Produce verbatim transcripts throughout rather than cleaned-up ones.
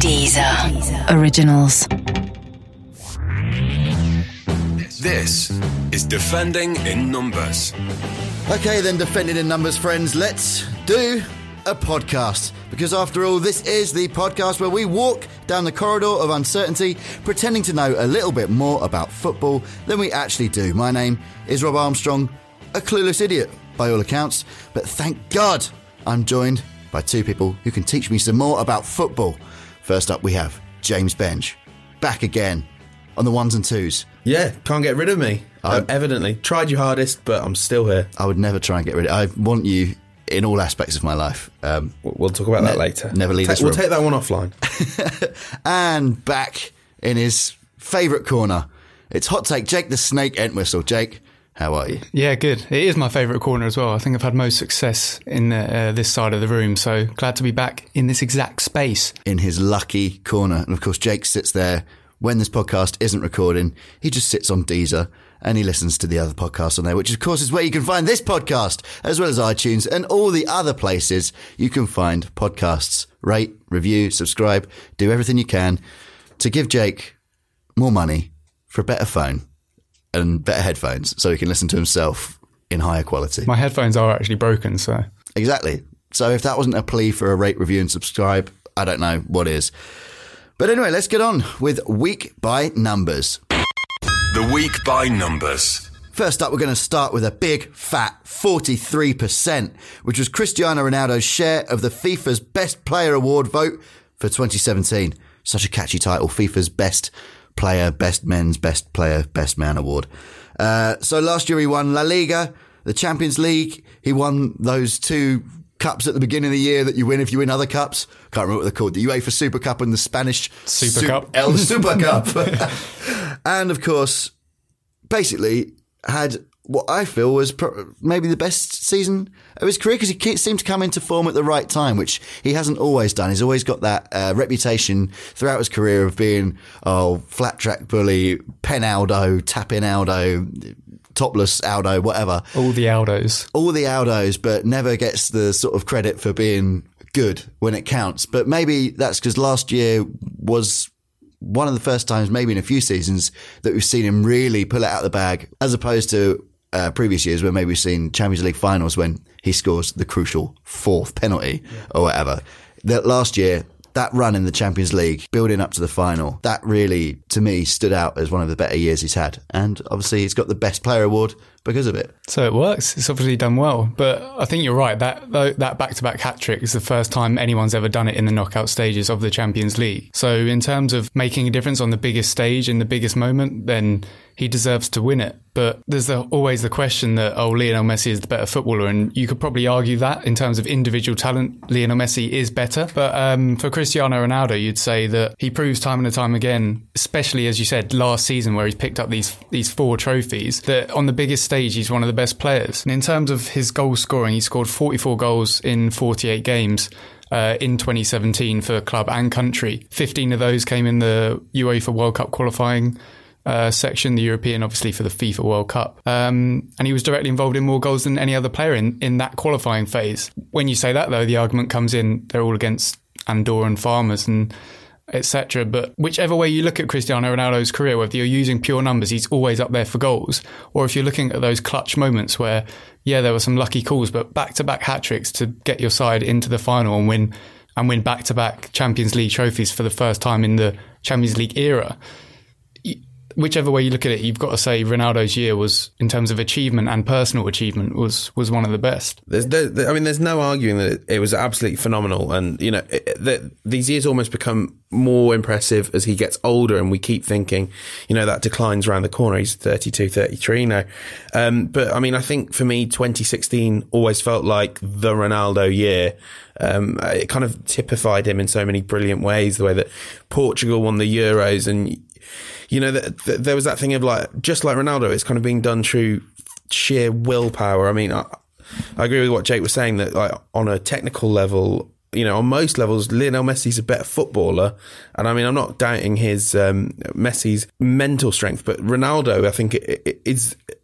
Deezer Originals. This is Defending in Numbers. Okay then, Defending in Numbers friends, let's do a podcast. Because after all, this is the podcast where we walk down the corridor of uncertainty, pretending to know a little bit more about football than we actually do. My name is Rob Armstrong, a clueless idiot by all accounts, but thank God I'm joined by two people who can teach me some more about football. First up we have James Bench, back again on the ones and twos. Yeah, can't get rid of me. Uh, evidently. Tried your hardest, but I'm still here. I would never try and get rid of I want you in all aspects of my life. Um, we'll talk about ne- that later. Never leave Ta- this We'll room. take that one offline. And back in his favourite corner, it's Hot Take Jake the Snake Entwistle. Jake, how are you? Yeah, good. It is my favourite corner as well. I think I've had most success in uh, this side of the room, so glad to be back in this exact space. In his lucky corner. And of course, Jake sits there when this podcast isn't recording. He just sits on Deezer and he listens to the other podcasts on there, which of course is where you can find this podcast, as well as iTunes and all the other places you can find podcasts. Rate, review, subscribe, do everything you can to give Jake more money for a better phone and better headphones so he can listen to himself in higher quality. My headphones are actually broken, so... Exactly. So if that wasn't a plea for a rate, review and subscribe, I don't know what is. But anyway, let's get on with Week by Numbers. The Week by Numbers. First up, we're going to start with a big, fat forty-three percent, which was Cristiano Ronaldo's share of the FIFA's Best Player Award vote for twenty seventeen. Such a catchy title, FIFA's Best Player, Best Men's, Best Player, Best Man Award. Uh, so last year he won La Liga, the Champions League. He won those two cups at the beginning of the year that you win if you win other cups. Can't remember what they're called. The UEFA Super Cup and the Spanish Super Su- Cup. El Super Cup. And of course, basically had what I feel was pro- maybe the best season of his career, because he seemed to come into form at the right time, which he hasn't always done. He's always got that uh, reputation throughout his career of being, oh, flat track bully, pen Aldo, tap in Aldo, topless Aldo, whatever. All the Aldos. All the Aldos, but never gets the sort of credit for being good when it counts. But maybe that's because last year was one of the first times, maybe in a few seasons, that we've seen him really pull it out of the bag, as opposed to uh, previous years where maybe we've seen Champions League finals when he scores the crucial fourth penalty yeah. or whatever. That last year, that run in the Champions League, building up to the final, that really, to me, stood out as one of the better years he's had. And obviously he's got the Best Player Award because of it. So it works. It's obviously done well. But I think you're right. That that back-to-back hat-trick is the first time anyone's ever done it in the knockout stages of the Champions League. So in terms of making a difference on the biggest stage in the biggest moment, then he deserves to win it. But there's the, always the question that, oh, Lionel Messi is the better footballer. And you could probably argue that in terms of individual talent, Lionel Messi is better. But um, for Cristiano Ronaldo, you'd say that he proves time and time again, especially, as you said, last season where he's picked up these these four trophies, that on the biggest stage, he's one of the best players. And in terms of his goal scoring, he scored forty-four goals in forty-eight games. Uh, in twenty seventeen for club and country. fifteen of those came in the UEFA World Cup qualifying Uh, section, the European, obviously, for the FIFA World Cup. Um, and he was directly involved in more goals than any other player in, in that qualifying phase. When you say that, though, the argument comes in, they're all against Andorran farmers and et cetera. But whichever way you look at Cristiano Ronaldo's career, whether you're using pure numbers, he's always up there for goals. Or if you're looking at those clutch moments where, yeah, there were some lucky calls, but back-to-back hat-tricks to get your side into the final and win and win back-to-back Champions League trophies for the first time in the Champions League era. Whichever way you look at it, you've got to say Ronaldo's year was, in terms of achievement and personal achievement, was was one of the best. There's, there, I mean, there's no arguing that it, it was absolutely phenomenal, and you know, it, that these years almost become more impressive as he gets older, and we keep thinking, you know, that decline's around the corner. He's thirty-two, thirty-three now, um, but I mean, I think for me, twenty sixteen always felt like the Ronaldo year. Um, it kind of typified him in so many brilliant ways. The way that Portugal won the Euros, and you know, that, that there was that thing of like, just like Ronaldo, it's kind of being done through sheer willpower. I mean, I, I agree with what Jake was saying, that like on a technical level, you know, on most levels, Lionel Messi's a better footballer. And I mean, I'm not doubting his, um, Messi's mental strength, but Ronaldo, I think it, it, is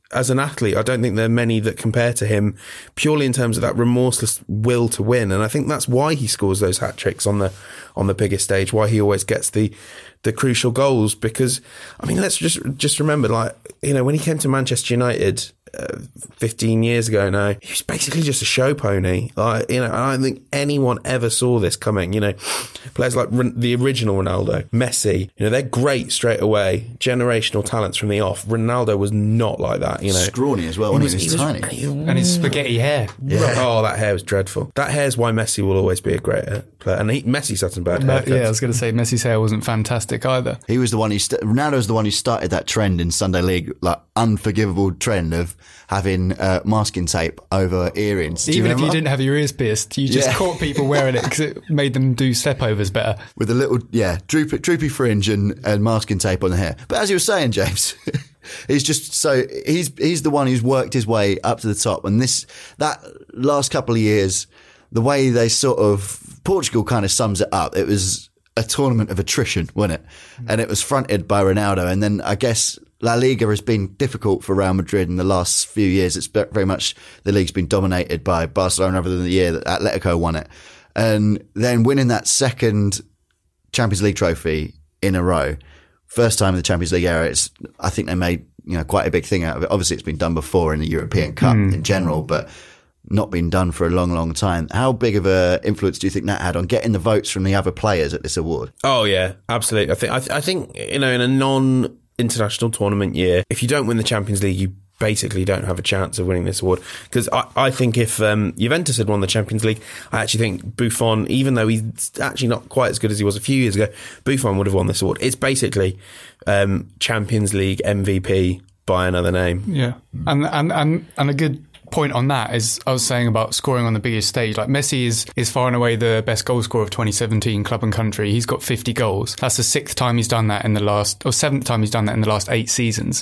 as an athlete, I don't think there are many that compare to him purely in terms of that remorseless will to win. And I think that's why he scores those hat tricks on the on the biggest stage, why he always gets the the crucial goals. Because, I mean, let's just just remember, like, you know, when he came to Manchester United uh, fifteen years ago now, he was basically just a show pony. Like, you know, I don't think anyone ever saw this coming. You know, players like the original Ronaldo, Messi, you know, they're great straight away, generational talents from the off. Ronaldo was not like that, you know. Scrawny as well, wasn't he? He was tiny. And his spaghetti hair. Yeah. Oh, that hair was dreadful. That hair's why Messi will always be a great player. And he, Messi's had some bad hair. Yeah, I was going to say Messi's hair wasn't fantastic either. He was the one who, st- Ronaldo was the one who started that trend in Sunday League, like unforgivable trend of having uh, masking tape over earrings. Do Even you if you didn't have your ears pierced, you just Yeah. caught people wearing it because it made them do stepovers better. With a little, yeah, droopy, droopy fringe and, and masking tape on the hair. But as you were saying, James, he's just so, he's he's the one who's worked his way up to the top. And this, that last couple of years, the way they sort of, Portugal kind of sums it up. It was a tournament of attrition, wasn't it? And it was fronted by Ronaldo. And then I guess La Liga has been difficult for Real Madrid in the last few years. It's very much, the league's been dominated by Barcelona other than the year that Atletico won it. And then winning that second Champions League trophy in a row, first time in the Champions League era, it's, I think they made, you know, quite a big thing out of it. Obviously it's been done before in the European Cup mm. in general, but not been done for a long, long time. How big of a influence do you think that had on getting the votes from the other players at this award? Oh yeah, absolutely. I think, I, th- I think, you know, in a non-international tournament year, if you don't win the Champions League, you basically don't have a chance of winning this award. Because I, I think if um, Juventus had won the Champions League, I actually think Buffon, even though he's actually not quite as good as he was a few years ago, Buffon would have won this award. It's basically um, Champions League M V P by another name. Yeah, and and and, and a good point on that is I was saying about scoring on the biggest stage. Like Messi is is far and away the best goal scorer of twenty seventeen club and country. He's got fifty goals. That's the sixth time he's done that in the last, or seventh time he's done that in the last eight seasons.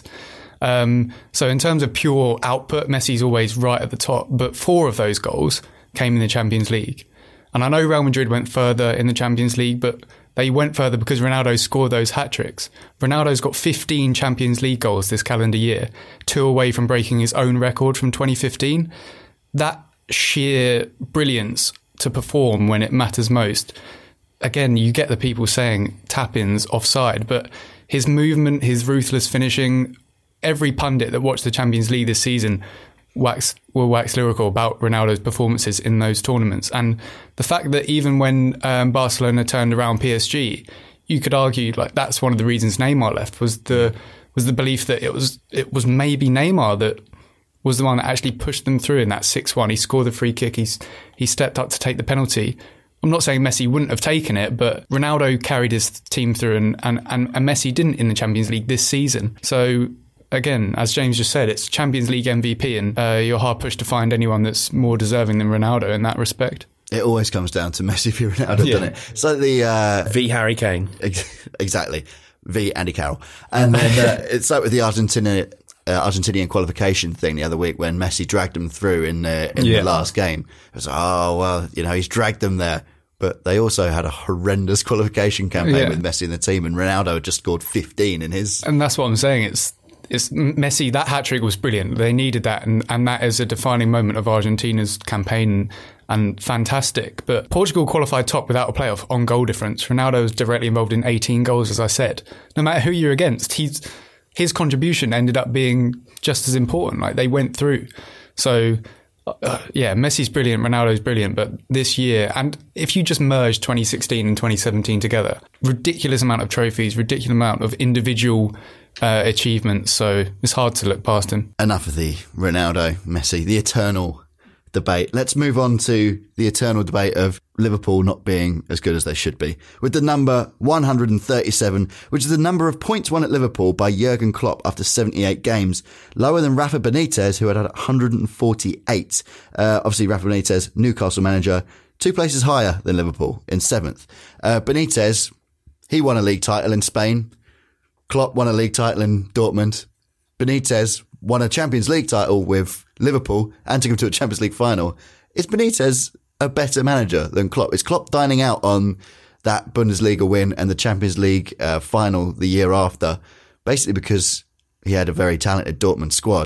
Um, so in terms of pure output, Messi's always right at the top. But four of those goals came in the Champions League. And I know Real Madrid went further in the Champions League, but they went further because Ronaldo scored those hat-tricks. Ronaldo's got fifteen Champions League goals this calendar year, two away from breaking his own record from twenty fifteen. That sheer brilliance to perform when it matters most. Again, you get the people saying tap-ins offside, but his movement, his ruthless finishing, every pundit that watched the Champions League this season wax will wax lyrical about Ronaldo's performances in those tournaments. And the fact that even when um, Barcelona turned around P S G, you could argue like that's one of the reasons Neymar left, was the was the belief that it was it was maybe Neymar that was the one that actually pushed them through in that six one. He scored the free kick, he's, he stepped up to take the penalty. I'm not saying Messi wouldn't have taken it, but Ronaldo carried his team through and, and, and, and Messi didn't in the Champions League this season. So again, as James just said, it's Champions League M V P, and uh, you're hard pushed to find anyone that's more deserving than Ronaldo in that respect. It always comes down to Messi v Ronaldo, yeah. doesn't it? So the uh, v Harry Kane, ex- exactly. V Andy Carroll, and then uh, it's like with the Argentina uh, Argentinian qualification thing the other week when Messi dragged them through in uh, in yeah. the last game. It was like, oh well, you know, he's dragged them there. But they also had a horrendous qualification campaign yeah. with Messi in the team, and Ronaldo just scored fifteen in his. And that's what I'm saying. It's It's Messi, that hat-trick was brilliant. They needed that, and, and that is a defining moment of Argentina's campaign, and fantastic. But Portugal qualified top without a playoff on goal difference. Ronaldo was directly involved in eighteen goals, as I said. No matter who you're against, he's, his contribution ended up being just as important. Like, they went through. So, uh, yeah, Messi's brilliant, Ronaldo's brilliant, but this year, and if you just merge twenty sixteen and twenty seventeen together, ridiculous amount of trophies, ridiculous amount of individual Uh, achievements, so it's hard to look past him. Enough of the Ronaldo, Messi, the eternal debate. Let's move on to the eternal debate of Liverpool not being as good as they should be. With the number one hundred thirty-seven, which is the number of points won at Liverpool by Jurgen Klopp after seventy-eight games, lower than Rafa Benitez, who had had one hundred forty-eight. Uh, obviously, Rafa Benitez, Newcastle manager, two places higher than Liverpool in seventh. Uh, Benitez, he won a league title in Spain. Klopp won a league title in Dortmund. Benitez won a Champions League title with Liverpool and took him to a Champions League final. Is Benitez a better manager than Klopp? Is Klopp dining out on that Bundesliga win and the Champions League uh, final the year after, basically because he had a very talented Dortmund squad?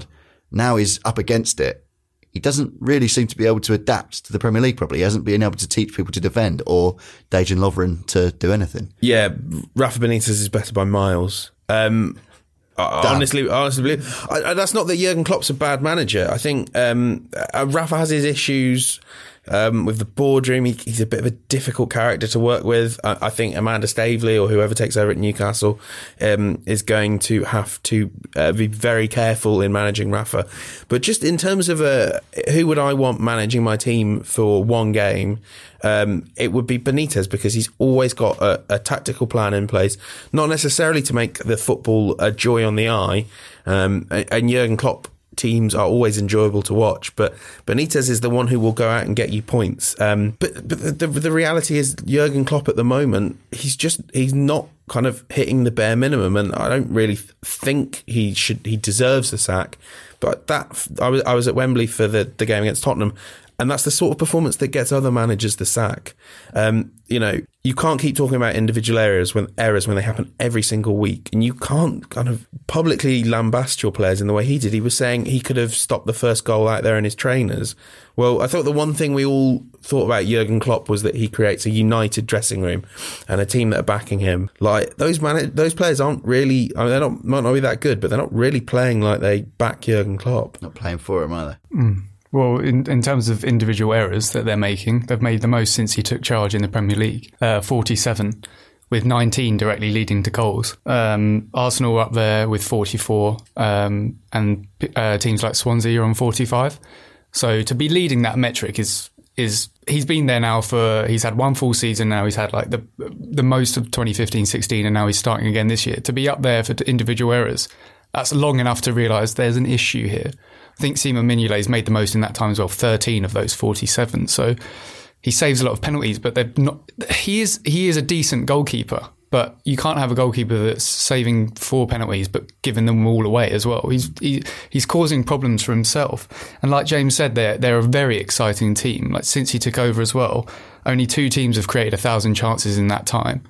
now he's up against it. He doesn't really seem to be able to adapt to the Premier League properly. He hasn't been able to teach people to defend or Dejan Lovren to do anything. Yeah, Rafa Benitez is better by miles. Um, I, honestly, honestly, I, I, that's not that Jurgen Klopp's a bad manager. I think um, uh, Rafa has his issues um, with the boardroom. He, he's a bit of a difficult character to work with. I, I think Amanda Staveley or whoever takes over at Newcastle um, is going to have to uh, be very careful in managing Rafa. But just in terms of uh, who would I want managing my team for one game, Um, it would be Benitez, because he's always got a, a tactical plan in place, not necessarily to make the football a joy on the eye. Um, and, and Jurgen Klopp teams are always enjoyable to watch, but Benitez is the one who will go out and get you points. Um, but but the, the reality is Jurgen Klopp at the moment, he's just, he's not kind of hitting the bare minimum, and I don't really think he should, he deserves the sack. But that, I was, I was at Wembley for the, the game against Tottenham, and that's the sort of performance that gets other managers the sack. Um, you know, you can't keep talking about individual errors when errors when they happen every single week, and you can't kind of publicly lambast your players in the way he did. He was saying he could have stopped the first goal out there and his trainers. Well, I thought the one thing we all thought about Jurgen Klopp was that he creates a united dressing room and a team that are backing him. Like those man, those players aren't really. I mean, they're not might not be that good, but they're not really playing like they back Jurgen Klopp. Not playing for him either. Mm. Well, in, in terms of individual errors that they're making, they've made the most since he took charge in the Premier League, uh, forty-seven, with nineteen directly leading to goals. Um, Arsenal are up there with forty-four, um, and uh, teams like Swansea are on forty-five. So to be leading that metric is is he's been there now for, he's had one full season now. He's had like the the most of twenty fifteen sixteen, and now he's starting again this year. To be up there for individual errors, that's long enough to realise there's an issue here. I think Simon Mignolet's made the most in that time as well, thirteen of those forty-seven. So he saves a lot of penalties, but they're not. He is he is a decent goalkeeper, but you can't have a goalkeeper that's saving four penalties but giving them all away as well. He's he, he's causing problems for himself. And like James said, they're they're a very exciting team. Like since he took over as well, only two teams have created a thousand chances in that time,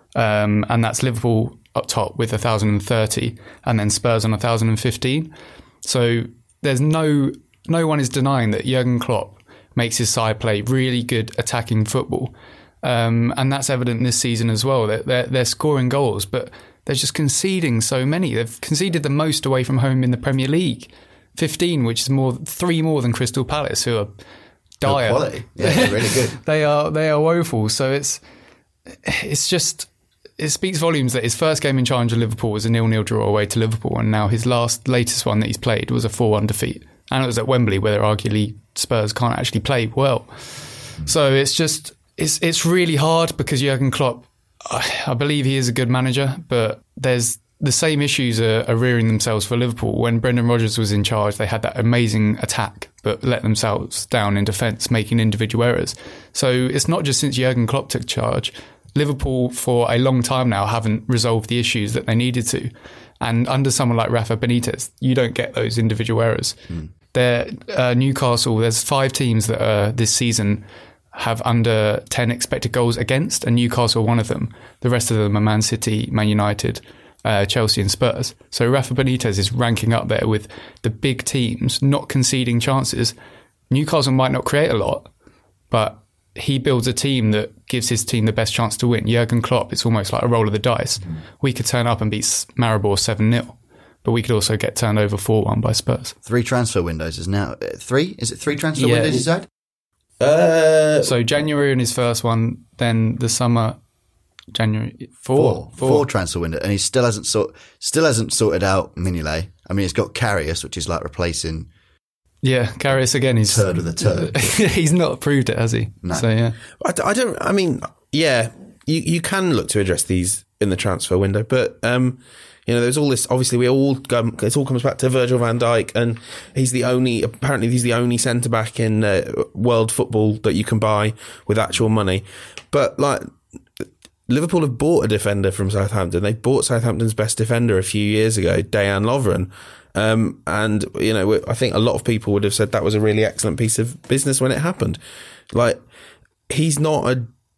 um, and that's Liverpool up top with a thousand and thirty, and then Spurs on a thousand and fifteen. So there's no no one is denying that Jurgen Klopp makes his side play really good attacking football, um, and that's evident this season as well. They're, they're they're scoring goals, but they're just conceding so many. They've conceded the most away from home in the Premier League, fifteen, which is more three more than Crystal Palace, who are dire. Good quality, yeah, they're really good. they are they are woeful. So it's it's just. It speaks volumes that his first game in charge of Liverpool was a nil-nil draw away to Liverpool, and now his last, latest one that he's played was a four one defeat. And it was at Wembley, where arguably Spurs can't actually play well. So it's just, it's it's really hard because Jurgen Klopp, I believe he is a good manager, but there's the same issues are, are rearing themselves for Liverpool. When Brendan Rodgers was in charge, they had that amazing attack, but let themselves down in defence, making individual errors. So it's not just since Jurgen Klopp took charge. Liverpool for a long time now haven't resolved the issues that they needed to. And under someone like Rafa Benitez, you don't get those individual errors. Mm. They're, uh, Newcastle, there's five teams that uh, this season have under ten expected goals against, and Newcastle one of them. The rest of them are Man City, Man United, uh, Chelsea and Spurs. So Rafa Benitez is ranking up there with the big teams, not conceding chances. Newcastle might not create a lot, but he builds a team that gives his team the best chance to win. Jurgen Klopp, it's almost like a roll of the dice. Mm. We could turn up and beat Maribor seven nil, but we could also get turned over four one by Spurs. Three transfer windows is now... Uh, three? Is it three transfer yeah. windows, you said? Uh, so January in his first one, then the summer... January... Four. Four, four. four transfer window, and he still hasn't, sort, still hasn't sorted out Mignolet. I mean, he's got Karius, which is like replacing... Yeah, Karius again. He's turd with a turd. He's not proved it, has he? No. So yeah, I, I don't. I mean, yeah, you you can look to address these in the transfer window, but um, you know, there's all this. Obviously, we all um, it all comes back to Virgil van Dijk, and he's the only. Apparently, he's the only centre back in uh, world football that you can buy with actual money. But like, Liverpool have bought a defender from Southampton. They bought Southampton's best defender a few years ago, Dejan Lovren. Um, and, you know, I think a lot of people would have said that was a really excellent piece of business when it happened. Like, he's not a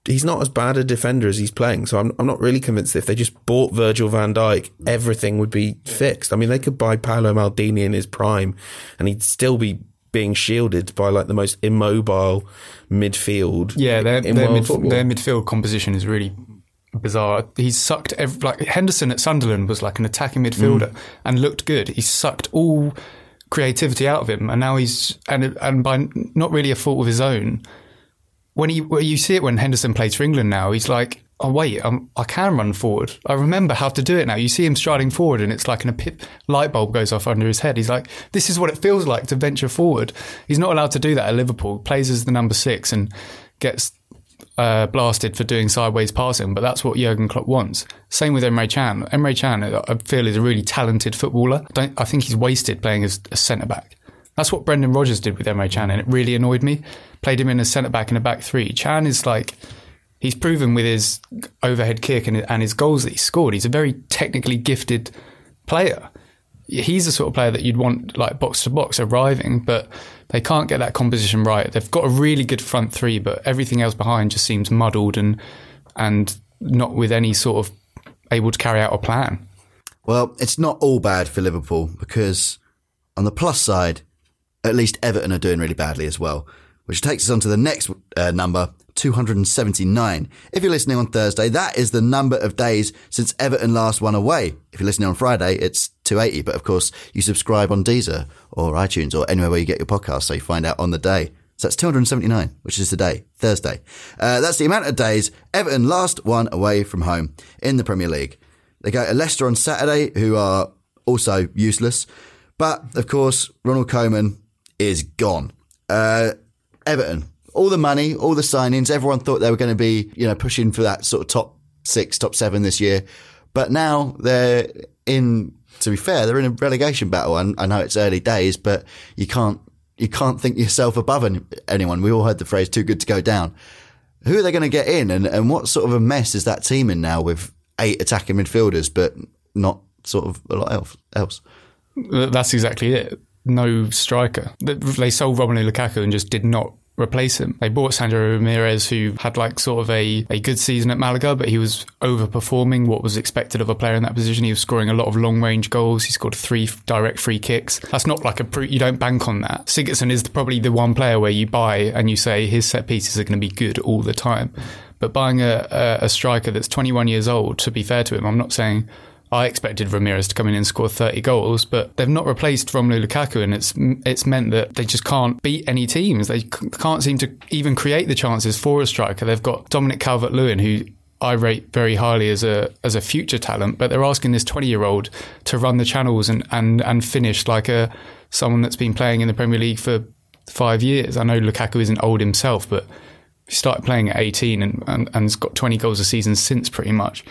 he's not as bad a defender as he's playing. So I'm I'm not really convinced that if they just bought Virgil van Dijk, everything would be fixed. I mean, they could buy Paolo Maldini in his prime and he'd still be being shielded by like the most immobile midfield. Yeah, their, in their, world mid, football. their midfield composition is really bizarre. He's sucked every, like Henderson at Sunderland was like an attacking midfielder mm. and looked good. He sucked all creativity out of him, and now he's and and by not really a fault of his own. When he when you see it when Henderson plays for England now, he's like, oh wait, I'm, I can run forward. I remember how to do it now. You see him striding forward, and it's like an, a pip, light bulb goes off under his head. He's like, this is what it feels like to venture forward. He's not allowed to do that at Liverpool. Plays as the number six and gets uh, blasted for doing sideways passing, but that's what Jurgen Klopp wants. Same with Emre Can. Emre Can, I feel, is a really talented footballer. I, don't, I think he's wasted playing as a centre back. That's what Brendan Rodgers did with Emre Can, and it really annoyed me. Played him in as centre back in a back three. Can is like, he's proven with his overhead kick and, and his goals that he scored, he's a very technically gifted player. He's the sort of player that you'd want like box to box arriving, but they can't get that composition right. They've got a really good front three, but everything else behind just seems muddled and and not with any sort of able to carry out a plan. Well, it's not all bad for Liverpool, because on the plus side, at least Everton are doing really badly as well, which takes us on to the next uh, number, two hundred seventy-nine. If you're listening on Thursday, that is the number of days since Everton last won away. If you're listening on Friday, it's two hundred eighty. But of course, you subscribe on Deezer or iTunes or anywhere where you get your podcast, so you find out on the day. So that's two hundred seventy-nine, which is today, Thursday. Uh, that's the amount of days Everton last won away from home in the Premier League. They go to Leicester on Saturday, who are also useless. But, of course, Ronald Koeman is gone. Uh, Everton, all the money, all the signings, everyone thought they were going to be, you know, pushing for that sort of top six, top seven this year. But now they're in, to be fair, they're in a relegation battle. And I know it's early days, but you can't, you can't think yourself above any, anyone. We all heard the phrase too good to go down. Who are they going to get in? And, and what sort of a mess is that team in now with eight attacking midfielders, but not sort of a lot else? else? That's exactly it. No striker. They sold Romelu Lukaku and just did not replace him. They bought Sandro Ramirez, who had like sort of a, a good season at Malaga, but he was overperforming what was expected of a player in that position. He was scoring a lot of long range goals. He scored three direct free kicks. That's not like a pre- you don't bank on that. Sigurdsson is probably the one player where you buy and you say his set pieces are going to be good all the time. But buying a, a, a striker that's twenty-one years old, to be fair to him, I'm not saying I expected Ramirez to come in and score thirty goals, but they've not replaced Romelu Lukaku, and it's it's meant that they just can't beat any teams. They c- can't seem to even create the chances for a striker. They've got Dominic Calvert-Lewin, who I rate very highly as a as a future talent, but they're asking this twenty-year-old to run the channels and, and, and finish like a someone that's been playing in the Premier League for five years. I know Lukaku isn't old himself, but he started playing at eighteen and, and, and's got twenty goals a season since, pretty much.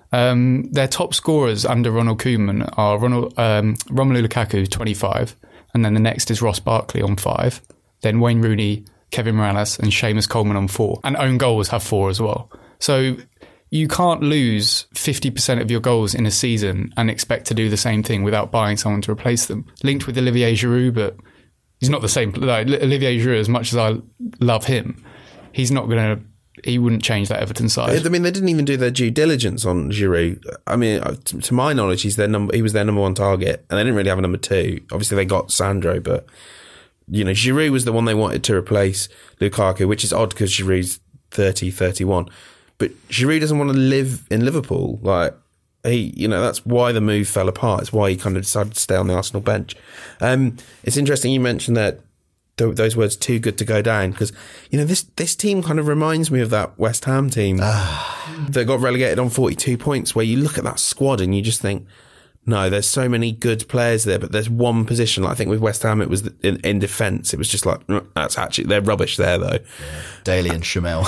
Um, their top scorers under Ronald Koeman are Ronald, um, Romelu Lukaku, twenty-five, and then the next is Ross Barkley on five, then Wayne Rooney, Kevin Mirallas, and Seamus Coleman on four. And own goals have four as well. So you can't lose fifty percent of your goals in a season and expect to do the same thing without buying someone to replace them. Linked with Olivier Giroud, but he's not the same. Like, Olivier Giroud, as much as I love him, he's not going to he wouldn't change that Everton side. I mean, they didn't even do their due diligence on Giroud. I mean, to my knowledge, he's their number. He was their number one target, and they didn't really have a number two. Obviously, they got Sandro, but you know, Giroud was the one they wanted to replace Lukaku, which is odd because Giroud's thirty, thirty-one. But Giroud doesn't want to live in Liverpool. Like he, you know, that's why the move fell apart. It's why he kind of decided to stay on the Arsenal bench. Um, it's interesting you mentioned that. Those words, too good to go down, because you know this this team kind of reminds me of that West Ham team that got relegated on forty-two points, where you look at that squad and you just think, no, there's so many good players there, but there's one position. Like I think with West Ham it was in, in defence, it was just like, that's actually, they're rubbish there though. Yeah. Daly and Shamel.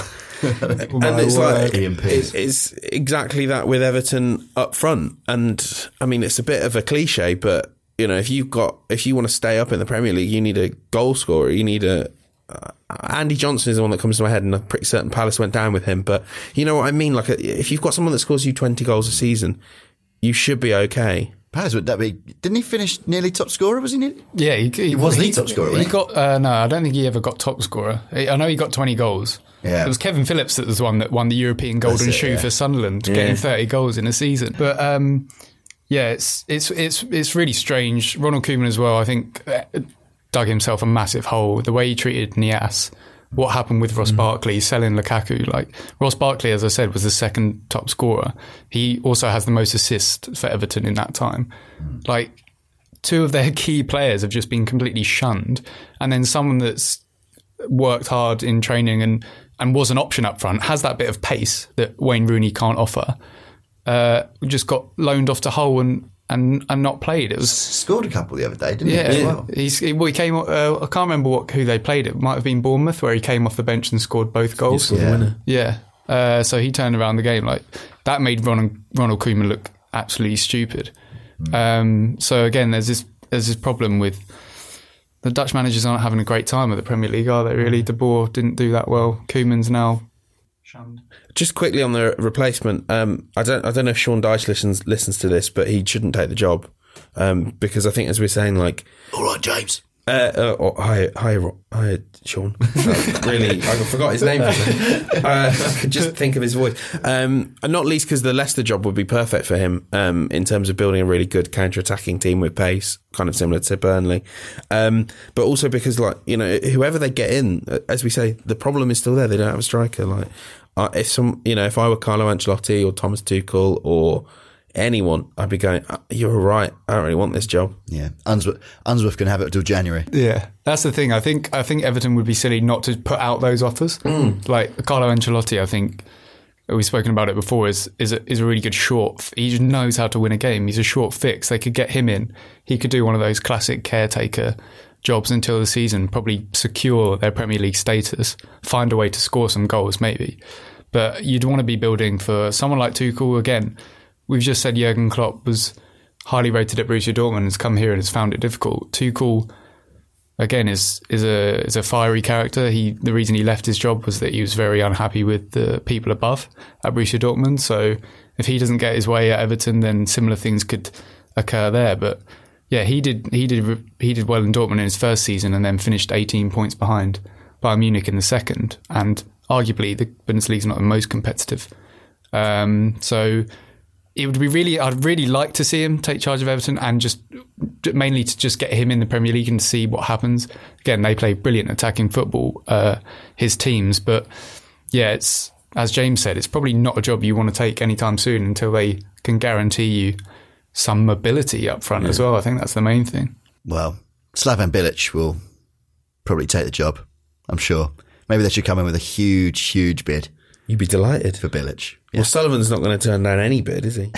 And it's like it's, it's exactly that with Everton up front. And I mean, it's a bit of a cliche, but you know, if you got if you want to stay up in the Premier League, you need a goal scorer. You need a uh, Andy Johnson is the one that comes to my head, and I'm pretty certain Palace went down with him. But you know what I mean? Like, a, if you've got someone that scores you twenty goals a season, you should be okay. Palace would that be? Didn't he finish nearly top scorer? Was he? Nearly? Yeah, he, he, He was the he, top scorer, He wasn't he? got uh, no, I don't think he ever got top scorer. I know he got twenty goals. Yeah. It was Kevin Phillips that was the one that won the European Golden That's it, Shoe yeah. for Sunderland, getting thirty goals in a season. But um, yeah, it's it's it's it's really strange. Ronald Koeman as well, I think, uh, dug himself a massive hole. The way he treated Niasse. What happened with Ross mm. Barkley selling Lukaku? Like Ross Barkley, as I said, was the second top scorer. He also has the most assists for Everton in that time. Mm. Like two of their key players have just been completely shunned, and then someone that's worked hard in training and and was an option up front, has that bit of pace that Wayne Rooney can't offer. Uh, just got loaned off to Hull and. And, and not played. It was scored a couple the other day, didn't yeah, he? Yeah, well? he's, he, well, he came. Uh, I can't remember what who they played. It might have been Bournemouth, where he came off the bench and scored both goals. Scored yeah, the winner. yeah. Uh, so he turned around the game like that. Made Ronald, Ronald Koeman look absolutely stupid. Mm. Um, so again, there's this there's this problem with the Dutch managers aren't having a great time at the Premier League, are they? Really, De Boer didn't do that well. Koeman's now shunned. Just quickly on the replacement, um, I don't I don't know if Sean Dyche listens listens to this, but he shouldn't take the job um, because I think, as we're saying, like, all right, James. Uh, uh, oh, hi, hi, hi, Sean. Uh, really, I forgot his name. uh, I could just think of his voice. Um, and not least because the Leicester job would be perfect for him um, in terms of building a really good counter-attacking team with pace, kind of similar to Burnley. Um, but also because, like, you know, whoever they get in, as we say, the problem is still there. They don't have a striker. Like, uh, if some, you know, if I were Carlo Ancelotti or Thomas Tuchel or anyone, I'd be going, you're right, I don't really want this job. Yeah, Unsworth, Unsworth can have it till January. Yeah, that's the thing. I think I think Everton would be silly not to put out those offers. Mm. Like Carlo Ancelotti, I think we've spoken about it before, is is a, is a really good short. He just knows how to win a game. He's a short fix. They could get him in. He could do one of those classic caretaker jobs until the season, probably secure their Premier League status, find a way to score some goals maybe. But you'd want to be building for someone like Tuchel again. We've just said Jurgen Klopp was highly rated at Borussia Dortmund and has come here and has found it difficult. Tuchel, again, is is a is a fiery character. He the reason he left his job was that he was very unhappy with the people above at Borussia Dortmund. So if he doesn't get his way at Everton, then similar things could occur there. But yeah, he did he did he did well in Dortmund in his first season and then finished eighteen points behind Bayern Munich in the second. And arguably, the Bundesliga is not the most competitive. Um, so. It would be really, I'd really like to see him take charge of Everton and just mainly to just get him in the Premier League and to see what happens. Again, they play brilliant attacking football, uh, his teams. But yeah, it's, as James said, it's probably not a job you want to take anytime soon until they can guarantee you some mobility up front yeah. as well. I think that's the main thing. Well, Slaven Bilic will probably take the job, I'm sure. Maybe they should come in with a huge, huge bid. You'd be delighted. For Bilic. Yeah. Well, Sullivan's not going to turn down any bid, is he?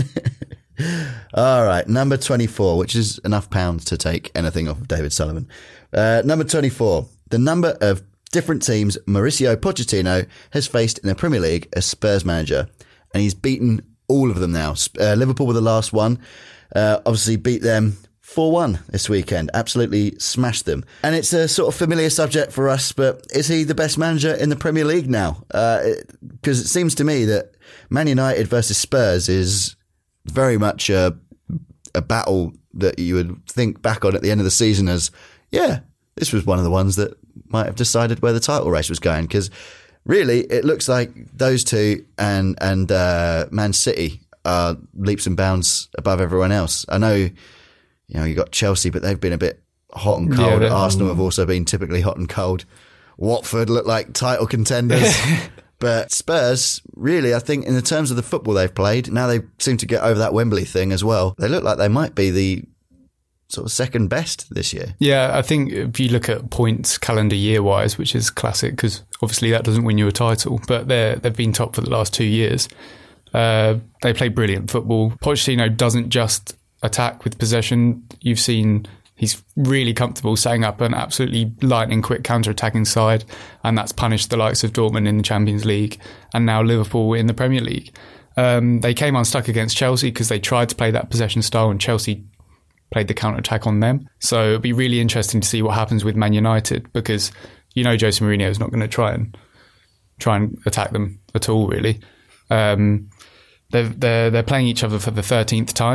All right, number twenty-four, which is enough pounds to take anything off of David Sullivan. Uh, number twenty-four, the number of different teams Mauricio Pochettino has faced in the Premier League as Spurs manager. And he's beaten all of them now. Uh, Liverpool were the last one. Uh, obviously beat them four one this weekend. Absolutely smashed them. And it's a sort of familiar subject for us, but is he the best manager in the Premier League now? Because uh, it, it seems to me that Man United versus Spurs is very much a, a battle that you would think back on at the end of the season as, yeah, this was one of the ones that might have decided where the title race was going. Because really, it looks like those two and, and uh, Man City are leaps and bounds above everyone else. I know... You know, you got Chelsea, but they've been a bit hot and cold. Yeah, Arsenal have also been typically hot and cold. Watford look like title contenders. But Spurs, really, I think in the terms of the football they've played, now they seem to get over that Wembley thing as well. They look like they might be the sort of second best this year. Yeah, I think if you look at points calendar year-wise, which is classic, because obviously that doesn't win you a title, but they're, they've been top for the last two years. Uh, they play brilliant football. Pochettino doesn't just... attack with possession. You've seen he's really comfortable setting up an absolutely lightning quick counter-attacking side, and that's punished the likes of Dortmund in the Champions League and now Liverpool in the Premier League. Um, they came unstuck against Chelsea because they tried to play that possession style and Chelsea played the counter-attack on them. So it'll be really interesting to see what happens with Man United, because you know Jose Mourinho is not going to try and try and attack them at all, really. Um, they're, they're, they're playing each other for the thirteenth time.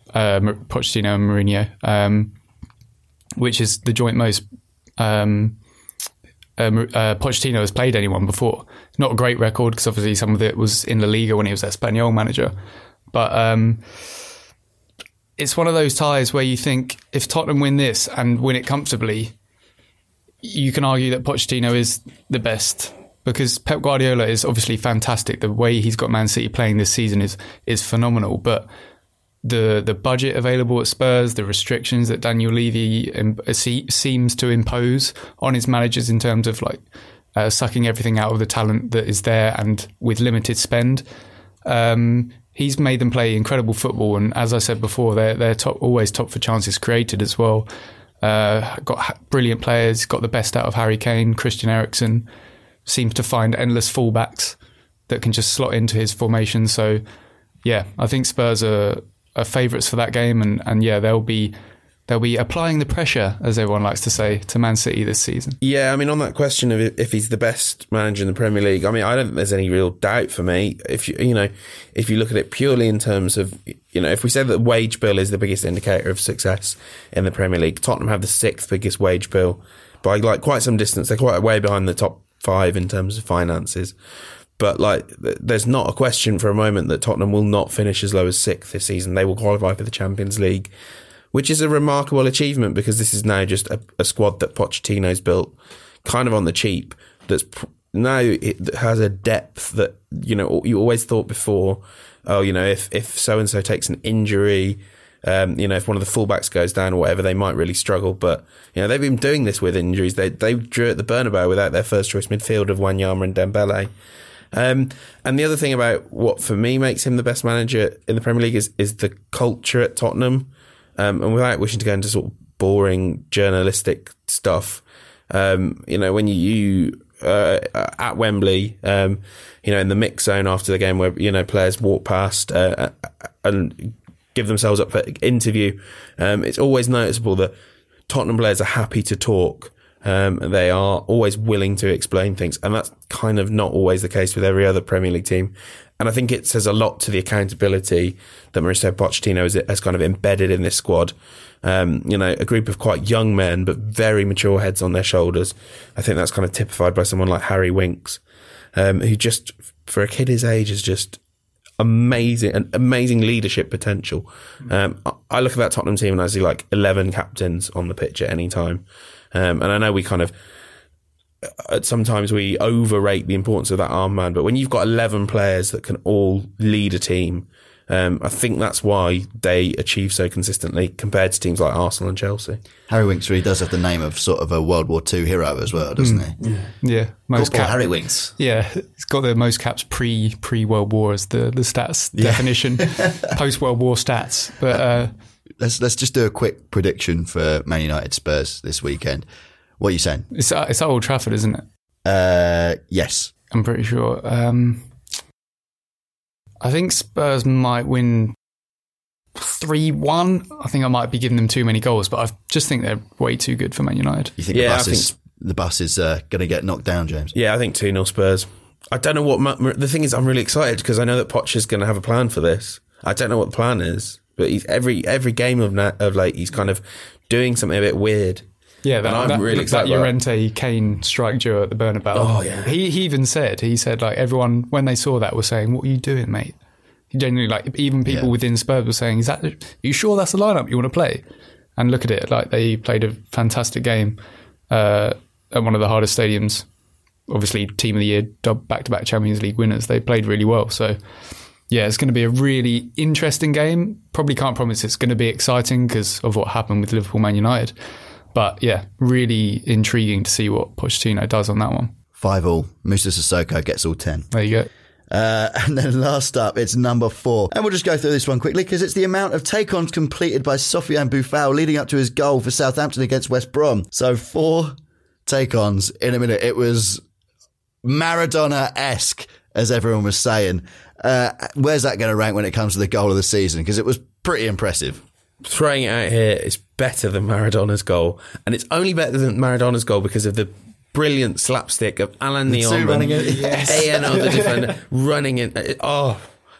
uh, Pochettino and Mourinho, um, which is the joint most um, uh, uh, Pochettino has played anyone before. Not a great record because obviously some of it was in La Liga when he was Espanyol manager. But um, it's one of those ties where you think if Tottenham win this and win it comfortably, you can argue that Pochettino is the best, because Pep Guardiola is obviously fantastic. The way he's got Man City playing this season is is phenomenal. But the the budget available at Spurs, the restrictions that Daniel Levy um, seems to impose on his managers in terms of like uh, sucking everything out of the talent that is there and with limited spend, um, he's made them play incredible football. And as I said before, they're they're top, always top for chances created as well. Uh, got brilliant players, got the best out of Harry Kane, Christian Eriksen. Seems to find endless fullbacks that can just slot into his formation. So, yeah, I think Spurs are, are favourites for that game, and, and yeah, they'll be they'll be applying the pressure, as everyone likes to say, to Man City this season. Yeah, I mean, on that question of if he's the best manager in the Premier League, I mean, I don't think there's any real doubt for me. If you you know, if you look at it purely in terms of, you know, if we say that wage bill is the biggest indicator of success in the Premier League, Tottenham have the sixth biggest wage bill by like quite some distance. They're quite way behind the top five in terms of finances. But like, there's not a question for a moment that Tottenham will not finish as low as sixth this season. They will qualify for the Champions League, which is a remarkable achievement because this is now just a, a squad that Pochettino's built kind of on the cheap. That's pr- now it has a depth that, you know, you always thought before, oh, you know, if, if so-and-so takes an injury, Um, you know, if one of the fullbacks goes down or whatever, they might really struggle. But, you know, they've been doing this with injuries. They they drew at the Bernabeu without their first choice midfield of Wanyama and Dembele. Um, and the other thing about what for me makes him the best manager in the Premier League is, is the culture at Tottenham. Um, and without wishing to go into sort of boring journalistic stuff, um, you know, when you, you uh, at Wembley, um, you know, in the mix zone after the game where, you know, players walk past uh, and give themselves up for interview, um, it's always noticeable that Tottenham players are happy to talk. Um, they are always willing to explain things, and that's kind of not always the case with every other Premier League team. And I think it says a lot to the accountability that Mauricio Pochettino has, has kind of embedded in this squad. Um, you know, a group of quite young men, but very mature heads on their shoulders. I think that's kind of typified by someone like Harry Winks, um, who just, for a kid his age, is just amazing, an amazing leadership potential. Um, I look at that Tottenham team and I see like eleven captains on the pitch at any time. Um, and I know we kind of, sometimes we overrate the importance of that armband, but when you've got eleven players that can all lead a team, um, I think that's why they achieve so consistently compared to teams like Arsenal and Chelsea. Harry Winks really does have the name of sort of a World War Two hero as well, doesn't mm. he? Yeah, yeah. Most cap- Harry Winks. Yeah, he's got the most caps pre pre World War as the the stats yeah. definition, post World War stats. But uh, let's let's just do a quick prediction for Man United Spurs this weekend. What are you saying? It's it's at Old Trafford, isn't it? Uh, yes, I'm pretty sure. Um, I think Spurs might win three one. I think I might be giving them too many goals, but I just think they're way too good for Man United. You think yeah, the bus I is, think... the bus is uh, going to get knocked down, James? Yeah, I think two nil Spurs. I don't know what... Ma- the thing is, I'm really excited because I know that Poch is going to have a plan for this. I don't know what the plan is, but he's every every game of, na- of late, he's kind of doing something a bit weird. Yeah, that, I'm that, really that Llorente Kane strike duo at the Bernabeu. Oh, yeah. He, he even said, he said, like, everyone, when they saw that, was saying, what are you doing, mate? He genuinely, like, even people yeah. within Spurs were saying, is that, are you sure that's the lineup you want to play? And look at it, like, they played a fantastic game uh, at one of the hardest stadiums. Obviously, Team of the Year, back-to-back Champions League winners. They played really well. So, yeah, it's going to be a really interesting game. Probably can't promise it's going to be exciting because of what happened with Liverpool Man United. But yeah, really intriguing to see what Pochettino does on that one. Five all. Moussa Sissoko gets all ten. There you go. Uh, and then last up, it's number four. And we'll just go through this one quickly because it's the amount of take-ons completed by Sofiane Boufal leading up to his goal for Southampton against West Brom. So four take-ons in a minute. It was Maradona-esque, as everyone was saying. Uh, where's that going to rank when it comes to the goal of the season? Because it was pretty impressive. Throwing it out here is better than Maradona's goal, and it's only better than Maradona's goal because of the brilliant slapstick of Alain Nyon running in, yes. A N O the defender running in. Oh,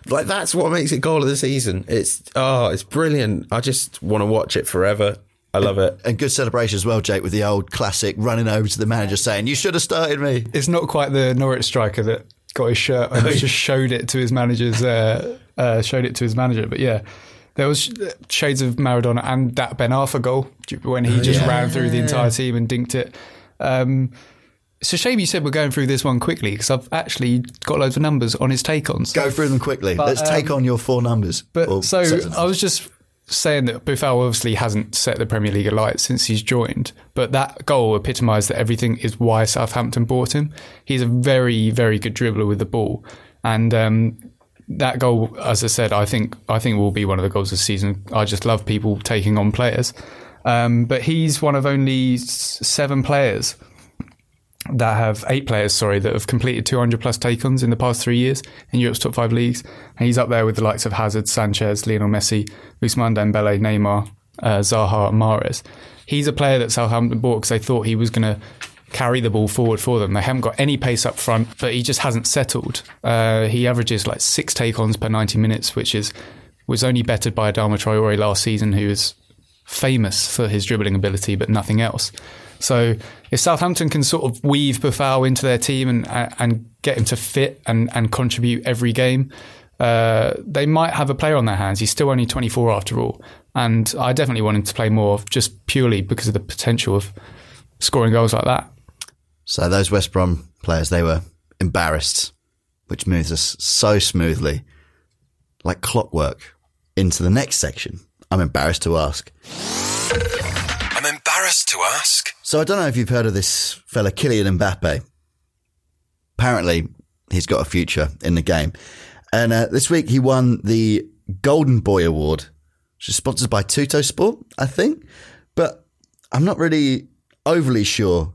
Like, that's what makes it goal of the season. It's, oh, it's brilliant. I just want to watch it forever. I love it. And good celebration as well, Jake, with the old classic running over to the manager saying, you should have started me. It's not quite the Norwich striker that got his shirt and just showed it to his manager's, uh, uh, showed it to his manager. But yeah, there was shades of Maradona and that Ben Arfa goal when he just yeah. ran through the entire team and dinked it. Um, It's a shame you said we're going through this one quickly because I've actually got loads of numbers on his take-ons. Go through them quickly. But, Let's um, take on your four numbers. But so numbers. I was just saying that Buffal obviously hasn't set the Premier League alight since he's joined, but that goal epitomised that everything is why Southampton bought him. He's a very, very good dribbler with the ball, and um, that goal, as I said, I think I think will be one of the goals of the season. I just love people taking on players, um, but he's one of only seven players. That have eight players, sorry, that have completed two hundred plus take-ons in the past three years in Europe's top five leagues. And he's up there with the likes of Hazard, Sanchez, Lionel Messi, Ousmane Dembele, Neymar, uh, Zaha and Mahrez. He's a player that Southampton bought because they thought he was going to carry the ball forward for them. They haven't got any pace up front, but he just hasn't settled. Uh, he averages like six take-ons per ninety minutes, which is was only bettered by Adama Traore last season, who is famous for his dribbling ability, but nothing else. So if Southampton can sort of weave Buffal into their team and and get him to fit and, and contribute every game, uh, they might have a player on their hands. He's still only twenty-four after all. And I definitely want him to play more just purely because of the potential of scoring goals like that. So those West Brom players, they were embarrassed, which moves us so smoothly, like clockwork, into the next section. I'm embarrassed to ask. I'm embarrassed to ask. So I don't know if you've heard of this fella, Kylian Mbappe. Apparently, he's got a future in the game. And uh, this week he won the Golden Boy Award, which is sponsored by Tutto Sport, I think. But I'm not really overly sure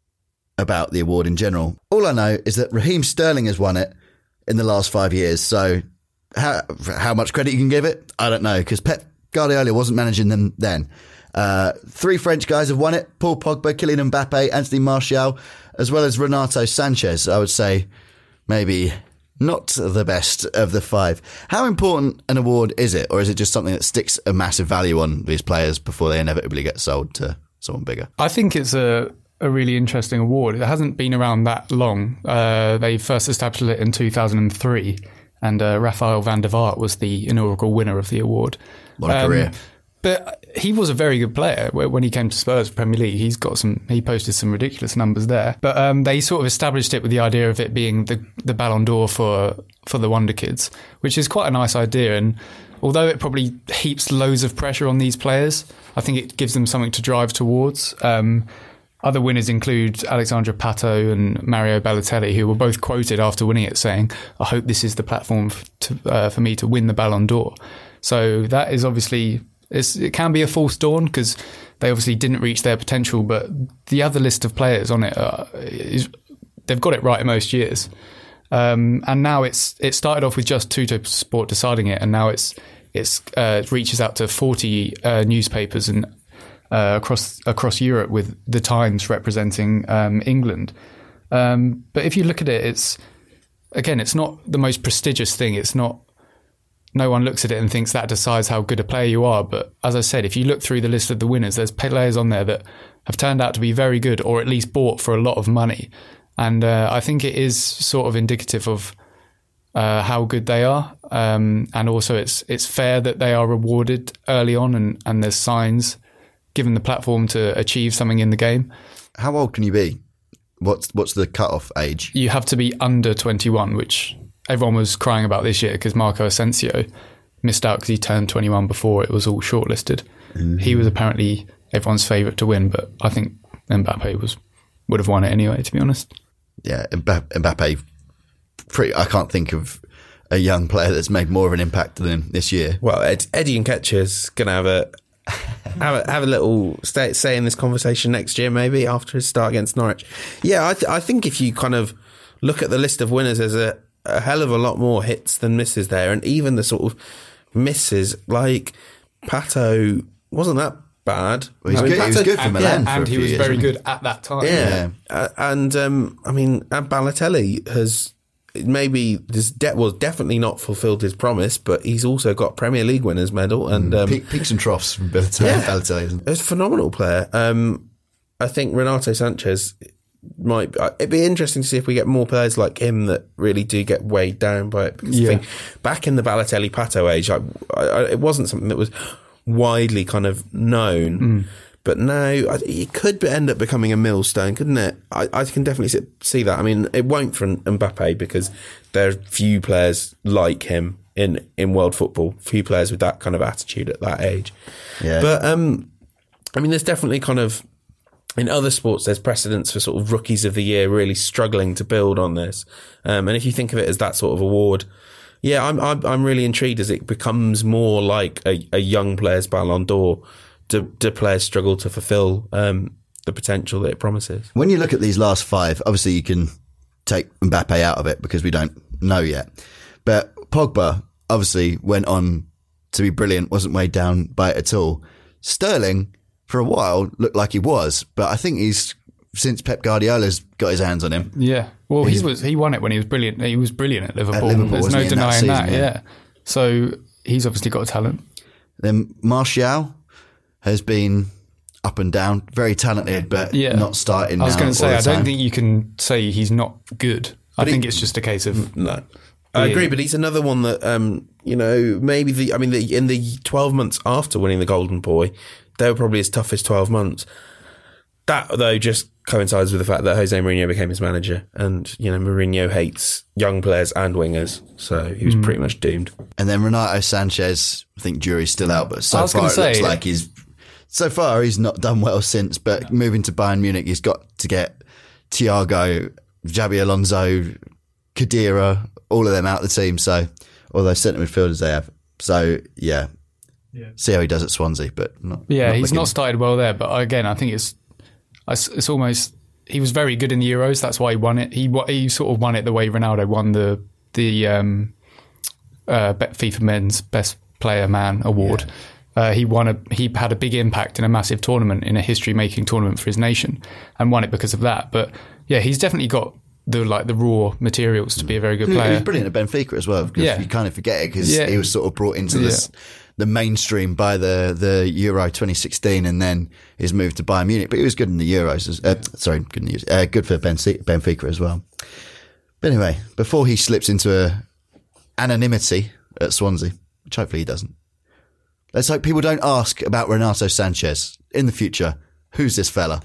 about the award in general. All I know is that Raheem Sterling has won it in the last five years. So how, how much credit you can give it, I don't know, because Pep Guardiola wasn't managing them then. Uh, three French guys have won it. Paul Pogba, Kylian Mbappe, Anthony Martial, as well as Renato Sanchez. I would say maybe not the best of the five. How important an award is it? Or is it just something that sticks a massive value on these players before they inevitably get sold to someone bigger? I think it's a, a really interesting award. It hasn't been around that long. Uh, they first established it in two thousand three, and uh, Rafael van der Vaart was the inaugural winner of the award. What a um, career. But he was a very good player when he came to Spurs Premier League. He's got some. He posted some ridiculous numbers there. But um, they sort of established it with the idea of it being the the Ballon d'Or for for the Wonder Kids, which is quite a nice idea. And although it probably heaps loads of pressure on these players, I think it gives them something to drive towards. Um, other winners include Alexandra Pato and Mario Balotelli, who were both quoted after winning it saying, "I hope this is the platform f- to, uh, for me to win the Ballon d'Or." So that is obviously. It's, it can be a false dawn because they obviously didn't reach their potential, but the other list of players on it, are, is, they've got it right most years. Um, and now it's it started off with just Tutto Sport deciding it, and now it's it's uh, it reaches out to forty uh, newspapers and uh, across across Europe, with the Times representing um, England. Um, but if you look at it, it's again, it's not the most prestigious thing. It's not. No one looks at it and thinks that decides how good a player you are. But as I said, if you look through the list of the winners, there's players on there that have turned out to be very good, or at least bought for a lot of money. And uh, I think it is sort of indicative of uh, how good they are. Um, and also it's it's fair that they are rewarded early on, and, and there's signs given the platform to achieve something in the game. How old can you be? What's what's the cut-off age? You have to be under twenty-one, which everyone was crying about this year because Marco Asensio missed out because he turned twenty-one before it was all shortlisted. Mm-hmm. He was apparently everyone's favourite to win, but I think Mbappe was would have won it anyway, to be honest. Yeah, Mbappe, pretty, I can't think of a young player that's made more of an impact than him this year. Well, Ed, Eddie Nketiah's going to have a have a, have a little stay, say in this conversation next year, maybe after his start against Norwich. Yeah, I, th- I think if you kind of look at the list of winners, there's a, a hell of a lot more hits than misses there, and even the sort of misses, like Pato wasn't that bad. Well, he's I mean, good, Pato, he was good for and, Milan, yeah, for and a he few was years, very wasn't he? good at that time. Yeah, uh, and um, I mean, and Balotelli has maybe this debt was definitely not fulfilled his promise, but he's also got Premier League winners medal and um, Pe- peaks and troughs from Balotelli. Yeah. Balotelli. It's a phenomenal player. Um, I think Renato Sanchez might. It'd be interesting to see if we get more players like him that really do get weighed down by it. Because Yeah. I think back in the Balotelli Pato age, I, I, it wasn't something that was widely kind of known. Mm. But now it could end up becoming a millstone, couldn't it? I, I can definitely see, see that. I mean, it won't for Mbappe because there are few players like him in, in world football, few players with that kind of attitude at that age. Yeah. But, um, I mean, there's definitely kind of, in other sports, there's precedents for sort of rookies of the year really struggling to build on this. Um, and if you think of it as that sort of award, yeah, I'm, I'm, I'm really intrigued as it becomes more like a, a young player's Ballon d'Or. Do, do players struggle to fulfill um, the potential that it promises? When you look at these last five, obviously you can take Mbappe out of it because we don't know yet. But Pogba obviously went on to be brilliant, wasn't weighed down by it at all. Sterling, for a while, looked like he was, but I think he's, since Pep Guardiola's got his hands on him. Yeah. Well, he was he won it when he was brilliant. He was brilliant at Liverpool. At Liverpool, There's wasn't no he, in that denying that. season, Yeah. yeah. So he's obviously got a talent. Then Martial has been up and down, very talented, but Yeah. not starting now. I was going to say, all the I don't time. think you can say he's not good. I But think he- it's just a case of No. I Yeah. agree, but he's another one that, um, you know, maybe the, I mean, the, in the twelve months after winning the Golden Boy, they were probably his toughest twelve months. That, though, just coincides with the fact that Jose Mourinho became his manager. And, you know, Mourinho hates young players and wingers. So he was pretty much doomed. And then Renato Sanchez, I think jury's still out, but so I was far gonna it looks say- like he's so far he's not done well since. But moving to Bayern Munich, he's got to get Thiago, Xabi Alonso, Khedira, all of them out of the team. So all those centre midfielders they have. So yeah, Yeah. see how he does at Swansea. But not, Yeah, not he's looking- not started well there, but again, I think it's it's it's almost he was very good in the Euros. That's why he won it. He wa- he sort of won it the way Ronaldo won the the um, uh, Be- FIFA Men's Best Player Man award. Uh, he won a he had a big impact in a massive tournament, in a history making tournament for his nation, and won it because of that. But yeah, he's definitely got the like the raw materials to be a very good He player. was brilliant at Benfica as well. Because Yeah. you kind of forget it because Yeah. he was sort of brought into this, the mainstream by the, the Euro twenty sixteen and then his move to Bayern Munich. But he was good in the Euros. as- Uh, sorry, good, in the Euros, uh, good for Benfica, Benfica as well. But anyway, before he slips into a anonymity at Swansea, which hopefully he doesn't, let's hope people don't ask about Renato Sanchez in the future. Who's this fella?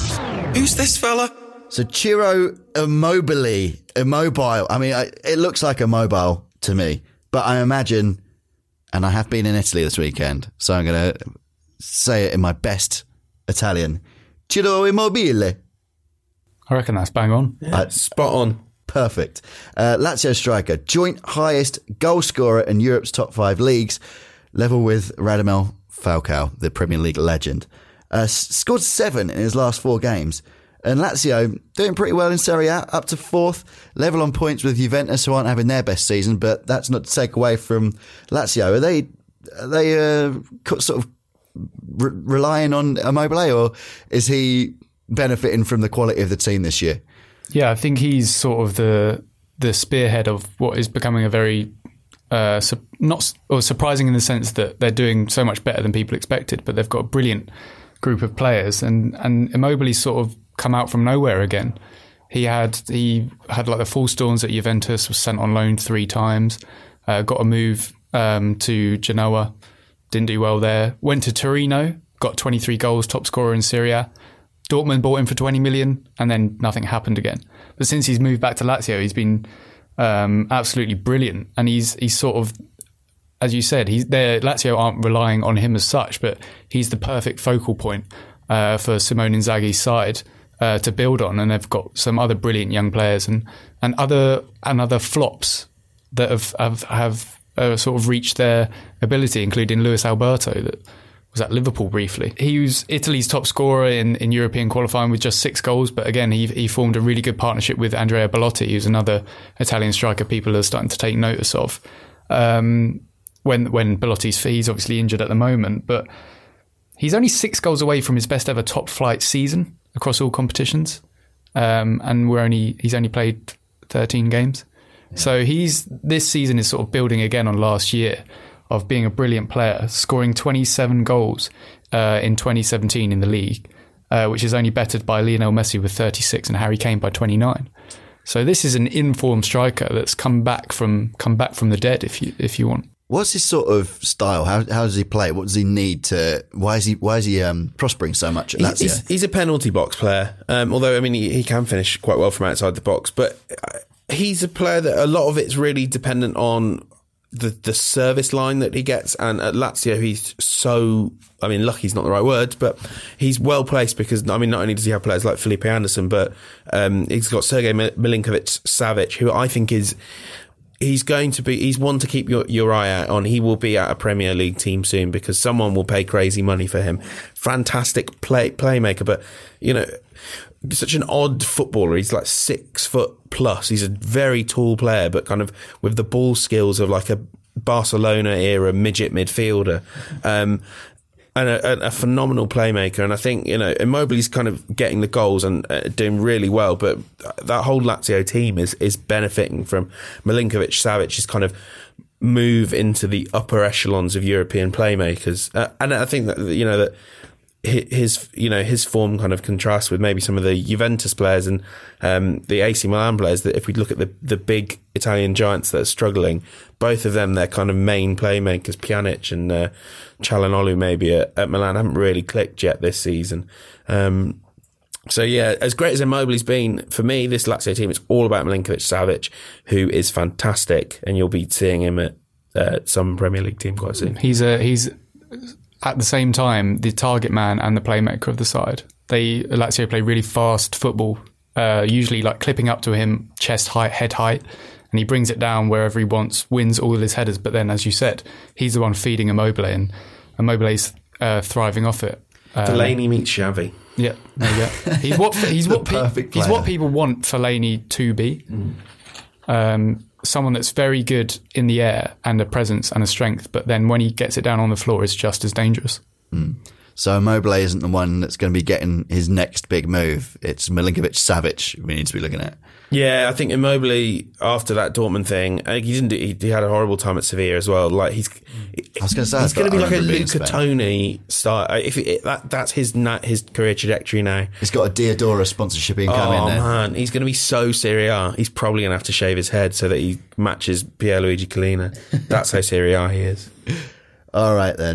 Who's this fella? So Ciro Immobile, immobile. I mean, I, it looks like a mobile to me, but I imagine, and I have been in Italy this weekend, so I'm going to say it in my best Italian. Ciro Immobile. I reckon that's bang on. Uh, Spot on. Perfect. Uh, Lazio striker, joint highest goal scorer in Europe's top five leagues, level with Radamel Falcao, the Premier League legend. Uh, s- scored seven in his last four games. And Lazio doing pretty well in Serie A, up to fourth, level on points with Juventus, who aren't having their best season. But that's not to take away from Lazio. Are they are they uh, co- sort of re- relying on Immobile, or is he benefiting from the quality of the team this year? Yeah, I think he's sort of the the spearhead of what is becoming a very uh, su- not s- or surprising in the sense that they're doing so much better than people expected, but they've got a brilliant group of players, and and Immobile's sort of come out from nowhere again. He had he had like the full storms at Juventus, was sent on loan three times, uh, got a move um, to Genoa, didn't do well there. Went to Torino, got twenty-three goals, top scorer in Serie A. Dortmund bought him for twenty million, and then nothing happened again. But since he's moved back to Lazio, he's been um, absolutely brilliant, and he's he's sort of, as you said, he's there. Lazio aren't relying on him as such, but he's the perfect focal point uh, for Simone Inzaghi's side uh, to build on, and they've got some other brilliant young players and and other and other flops that have have, have uh, sort of reached their ability, including Luis Alberto that was at Liverpool briefly. He was Italy's top scorer in, in European qualifying with just six goals, but again, he he formed a really good partnership with Andrea Belotti, who's another Italian striker people are starting to take notice of. Um, when when Belotti's he's obviously injured at the moment, but he's only six goals away from his best ever top flight season across all competitions, um, and we're only he's only played thirteen games. So he's this season is sort of building again on last year of being a brilliant player, scoring twenty-seven goals uh, in twenty seventeen in the league, uh, which is only bettered by Lionel Messi with thirty-six and Harry Kane by twenty-nine. So this is an informed striker that's come back from come back from the dead, if you if you want. What's his sort of style? How how does he play? What does he need to? Why is he why is he um, prospering so much at Lazio? He's, he's a penalty box player. Um, although I mean he, he can finish quite well from outside the box, but he's a player that a lot of it's really dependent on the the service line that he gets. And at Lazio, he's so I mean lucky's not the right word, but he's well placed because I mean not only does he have players like Felipe Anderson, but um, he's got Sergej Milinkovic-Savic, who I think is. He's going to be, he's one to keep your, your eye out on. He will be at a Premier League team soon because someone will pay crazy money for him. Fantastic play, playmaker, but, you know, such an odd footballer. He's like six foot plus. He's a very tall player, but kind of with the ball skills of like a Barcelona era midget midfielder. Um, And a, a phenomenal playmaker. And I think, you know, Immobile's kind of getting the goals and uh, doing really well, but that whole Lazio team is is benefiting from Milinkovic-Savic's kind of move into the upper echelons of European playmakers. Uh, and I think that, you know, that his, you know, his form kind of contrasts with maybe some of the Juventus players and um, the A C Milan players, that if we look at the, the big Italian giants that are struggling, both of them, their kind of main playmakers, Pjanic and uh, Çalhanoğlu maybe at, at Milan, haven't really clicked yet this season. Um, so yeah, as great as Immobile's been, for me, this Lazio team, it's all about Milinkovic-Savic, who is fantastic, and you'll be seeing him at uh, some Premier League team quite soon. He's a, he's at the same time the target man and the playmaker of the side. They Lazio play really fast football, uh, usually like clipping up to him, chest height, head height, and he brings it down wherever he wants, wins all of his headers. But then, as you said, he's the one feeding Immobile, and Immobile's uh, thriving off it. Um, Fellaini meets Xavi. Yeah, there you go. He's what he's what pe- he's what people want Fellaini to be. Mm. Um, someone that's very good in the air and a presence and a strength, but then when he gets it down on the floor, it's just as dangerous. Mm. So Immobile isn't the one that's going to be getting his next big move. It's Milinkovic-Savic we need to be looking at. Yeah, I think Immobile, after that Dortmund thing, I think he didn't. Do, he, he had a horrible time at Sevilla as well. Like he's, I was going to say, he's going to be like a Luca Spain. Toni style. If it, that that's his his career trajectory now. He's got a Diodora sponsorship income oh, in there. Oh man, he's going to be so Serie A. He's probably going to have to shave his head so that he matches Pierluigi Collina. That's how Serie A he is. All right then.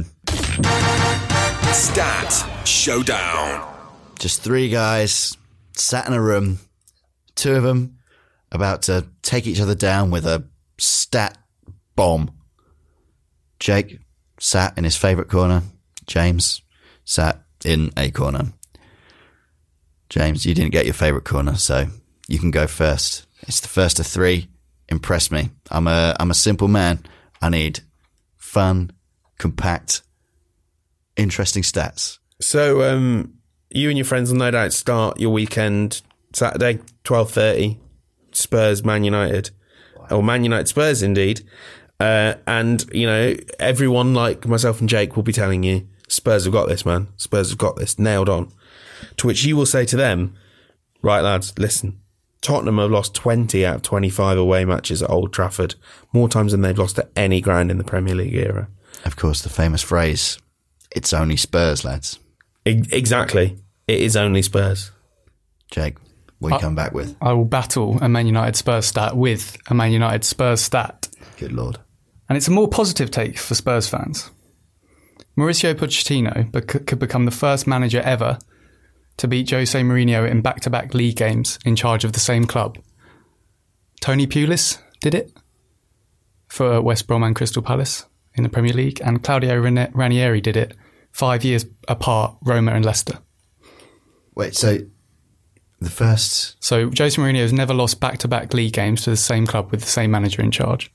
Stat Showdown. Just three guys sat in a room, two of them about to take each other down with a stat bomb. Jake sat in his favourite corner. James sat in a corner. James, you didn't get your favourite corner, so you can go first. It's the first of three. Impress me. I'm a I'm a simple man. I need fun, compact, interesting stats. So, um, you and your friends will no doubt start your weekend Saturday, twelve thirty, Spurs, Man United. Or Man United Spurs, indeed. Uh, and, you know, everyone like myself and Jake will be telling you, Spurs have got this, man. Spurs have got this, nailed on. To which you will say to them, right, lads, listen, Tottenham have lost twenty out of twenty-five away matches at Old Trafford, more times than they've lost at any ground in the Premier League era. Of course, the famous phrase, it's only Spurs, lads. Exactly. It is only Spurs. Jake, what do you I, come back with? I will battle a Man United Spurs stat with a Man United Spurs stat. Good Lord. And it's a more positive take for Spurs fans. Mauricio Pochettino bec- could become the first manager ever to beat Jose Mourinho in back-to-back league games in charge of the same club. Tony Pulis did it for West Brom and Crystal Palace in the Premier League, and Claudio Ranieri did it five years apart, Roma and Leicester. Wait, so the first... So Jose Mourinho has never lost back-to-back league games to the same club with the same manager in charge.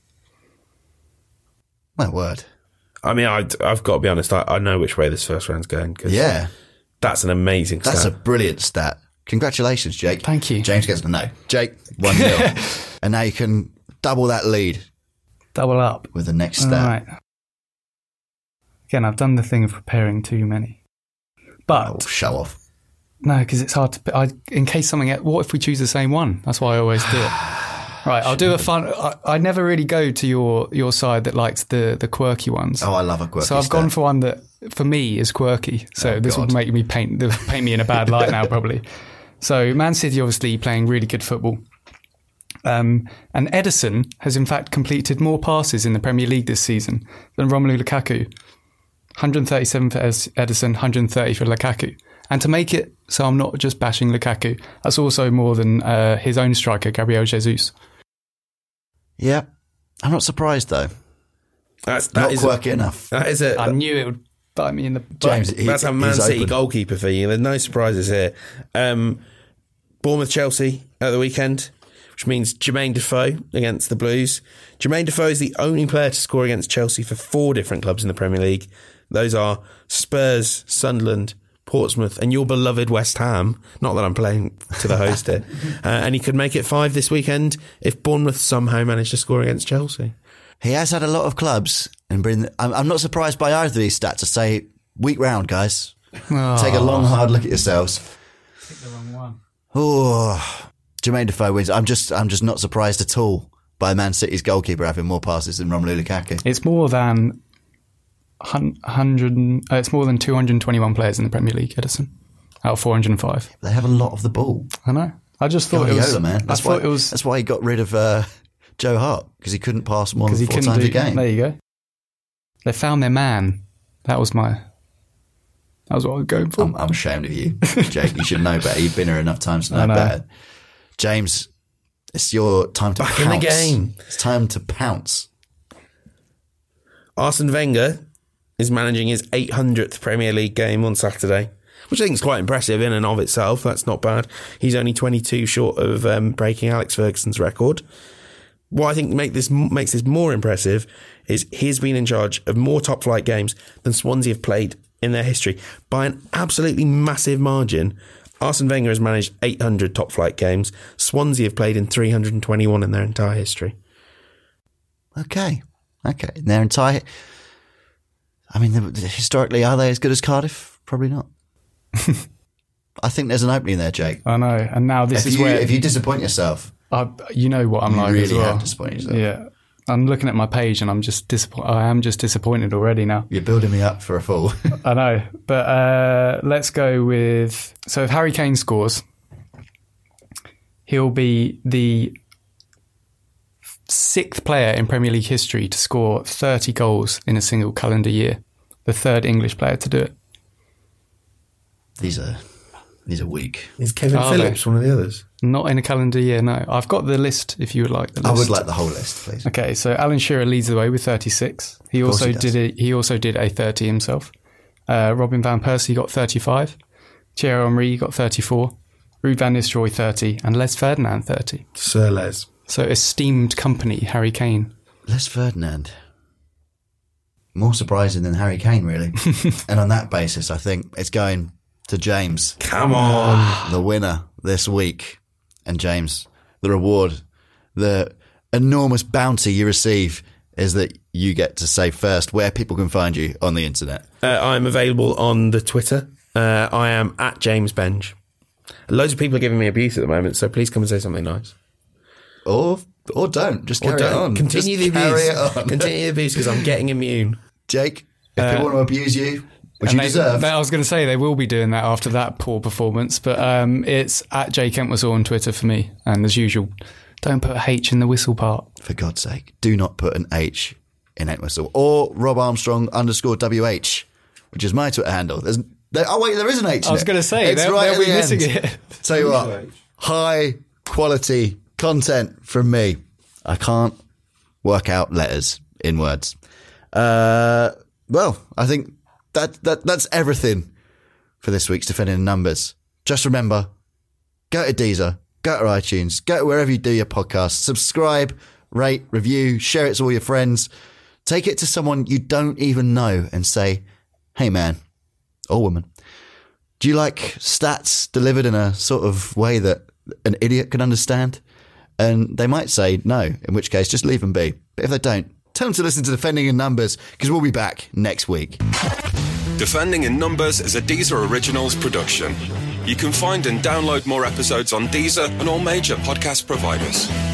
My word. I mean, I, I've got to be honest, I, I know which way this first round's going. Cause yeah. That's an amazing That's stat. That's a brilliant stat. Congratulations, Jake. Thank you. James gets the no. Jake, one nil. And now you can double that lead. Double up. With the next stat. All right. Again, I've done the thing of preparing too many. But... Oh, show off. No, because it's hard to... I, in case something... What if we choose the same one? That's why I always do it. Right, I'll do a fun. I, I never really go to your, your side that likes the, the quirky ones. Oh, I love a quirky. So I've stat. gone for one that for me is quirky. So Oh, this God. will make me paint paint me in a bad light now, probably. So Man City obviously playing really good football. Um, and Edison has in fact completed more passes in the Premier League this season than Romelu Lukaku. one hundred thirty-seven for Edison, one hundred thirty for Lukaku. And to make it so I'm not just bashing Lukaku, that's also more than uh, his own striker, Gabriel Jesus. Yeah, I'm not surprised though. That's that Not is quirky a, enough. That is a I knew it would bite me in the butt. James, he- that's a Man he's City open. goalkeeper for you. There's no surprises here. Um, Bournemouth Chelsea at the weekend, which means Jermaine Defoe against the Blues. Jermaine Defoe is the only player to score against Chelsea for four different clubs in the Premier League. Those are Spurs, Sunderland, Portsmouth, and your beloved West Ham. Not that I'm playing to the host here. Uh, and he could make it five this weekend if Bournemouth somehow managed to score against Chelsea. He has had a lot of clubs, and bring. I'm, I'm not surprised by either of these stats. To say week round, guys, Oh, take a long, hard look at yourselves. picked the wrong one. Oh, Jermaine Defoe wins. I'm just, I'm just not surprised at all by Man City's goalkeeper having more passes than Romelu Lukaku. It's more than one hundred. Uh, it's more than two hundred twenty-one players in the Premier League, Edison, out of four hundred five. They have a lot of the ball. I know. I just thought it Guardiola, was. man. That's I thought why. it was That's why he got rid of uh, Joe Hart, because he couldn't pass more than because he four couldn't times do. a game. There you go. They found their man. That was my. That was what I was going for. I'm, I'm ashamed of you, Jake. You should know better. You've been here enough times to I know, know. better. James, it's your time to Back pounce. in the game. It's time to pounce. Arsene Wenger is managing his eight hundredth Premier League game on Saturday, which I think is quite impressive in and of itself. That's not bad. He's only twenty-two short of um, breaking Alex Ferguson's record. What I think make this makes this more impressive is he's been in charge of more top-flight games than Swansea have played in their history by an absolutely massive margin. Arsene Wenger has managed eight hundred top-flight games. Swansea have played in three hundred twenty-one in their entire history. Okay. Okay. In their entire... I mean, historically, are they as good as Cardiff? Probably not. I think there's an opening there, Jake. I know. And now this If is you, where if you disappoint yourself, I, you know what I'm you like really as well. have disappointed yourself. Yeah. I'm looking at my page and I'm just disappointed. I am just disappointed already now. You're building me up for a fall. I know. But uh, let's go with... So if Harry Kane scores, he'll be the sixth player in Premier League history to score thirty goals in a single calendar year. The third English player to do it. These are these are weak. Is Kevin Are Phillips one of the others? Not in a calendar year, no. I've got the list if you would like the list. I would like the whole list, please. Okay, so Alan Shearer leads the way with thirty-six. He course also he does. did a, he also did a thirty himself. Uh, Robin van Persie got thirty-five. Thierry Henry got thirty-four. Ruud van Nistelrooy thirty, and Les Ferdinand thirty. Sir Les. So esteemed company, Harry Kane. Les Ferdinand. More surprising than Harry Kane, really. And on that basis, I think it's going to James, Come on. the winner this week. And James, the reward, the enormous bounty you receive is that you get to say first where people can find you on the internet. Uh, I'm available on the Twitter. Uh, I am at James Benge. Loads of people are giving me abuse at the moment, so please come and say something nice. Or or don't. Just carry Or don't. it on. Continue Just the carry abuse. it on. Continue the abuse because I'm getting immune. Jake, if people want to abuse you, which And you they- deserve. they- I was going to say they will be doing that after that poor performance, but um, it's at J Kentwhistle on Twitter for me. And as usual, don't put a H in the whistle part. For God's sake, do not put an H in Entwistle. Or Rob Armstrong underscore W H, which is my Twitter handle. There's, there, oh, wait, there is an H in I was it. going to say, It's they'll, right they'll at be the missing end. it. Tell you what, high quality content from me. I can't work out letters in words. Uh, well, I think that, that that's everything for this week's Defending the Numbers. Just remember, go to Deezer, go to iTunes, go to wherever you do your podcast, subscribe, rate, review, share it to all your friends. Take it to someone you don't even know and say, hey man, or woman, do you like stats delivered in a sort of way that an idiot can understand? And they might say no, in which case just leave them be. But if they don't, tell them to listen to Defending in Numbers, because we'll be back next week. Defending in Numbers is a Deezer Originals production. You can find and download more episodes on Deezer and all major podcast providers.